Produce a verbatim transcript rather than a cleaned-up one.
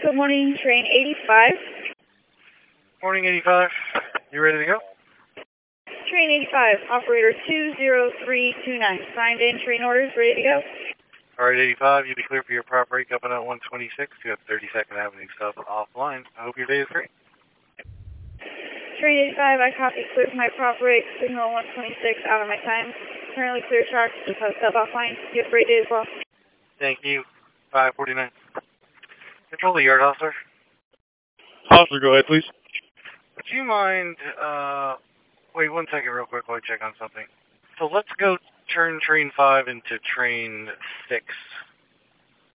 Good morning, train eighty-five. Morning, eighty-five. You ready to go? Train eighty-five, operator two zero three two nine. Signed in, train orders, ready to go. All right, eighty-five, you'll be clear for your prop break up and at one twenty-six. You have thirty-second Avenue South offline. I hope your day is great. Train eighty-five, I copy, clear for my prop break, signal one twenty-six, out of my time. Currently clear tracks, just have step offline. You have a great day as well. Thank you. five forty-nine. Control the yard, officer. Officer, go ahead, please. Would you mind, uh, wait one second real quick while I check on something. So let's go turn train five into train six.